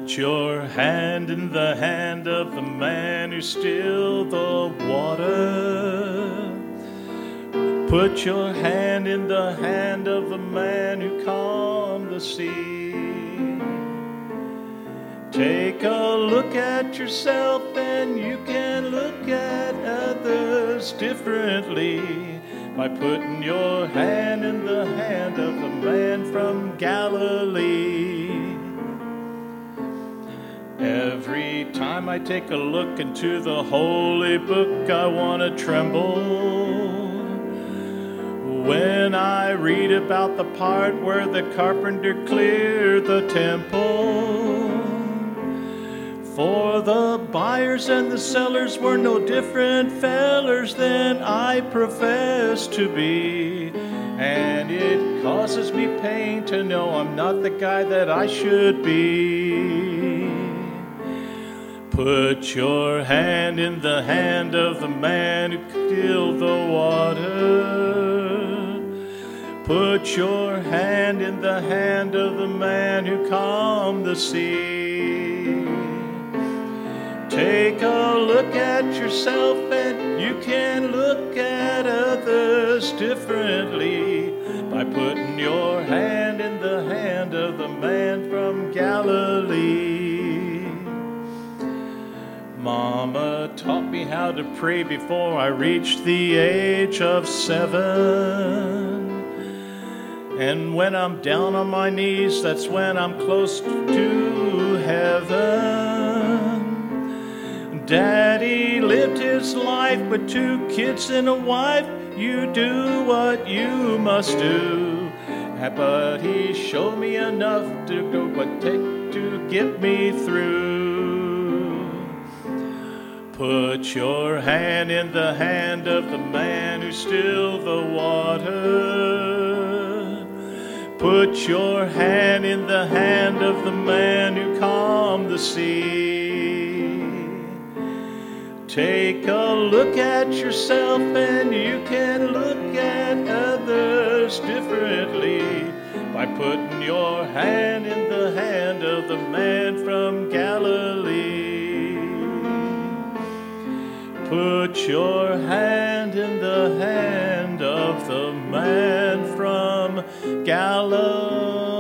Put your hand in the hand of the man who stilled the water. Put your hand in the hand of the man who calmed the sea. Take a look at yourself and you can look at others differently by putting your hand in the hand of the man from Galilee. Every time I take a look into the holy book, I want to tremble. When I read about the part where the carpenter cleared the temple, for the buyers and the sellers were no different fellers than I profess to be. And it causes me pain to know I'm not the guy that I should be. Put your hand in the hand of the man who stilled the water. Put your hand in the hand of the man who calmed the sea. Take a look at yourself and you can look at others differently by putting your hand in the hand of the man from Galilee. Mama taught me how to pray before I reached the age of 7. And when I'm down on my knees, that's when I'm close to heaven. Daddy lived his life with 2 kids and a wife. You do what you must do. But he showed me enough to go what take to get me through. Put your hand in the hand of the man who stilled the water. Put your hand in the hand of the man who calmed the sea. Take a look at yourself and you can look at others differently by putting your hand in the hand of the man from Galilee. Put your hand in the hand of the man from Galilee.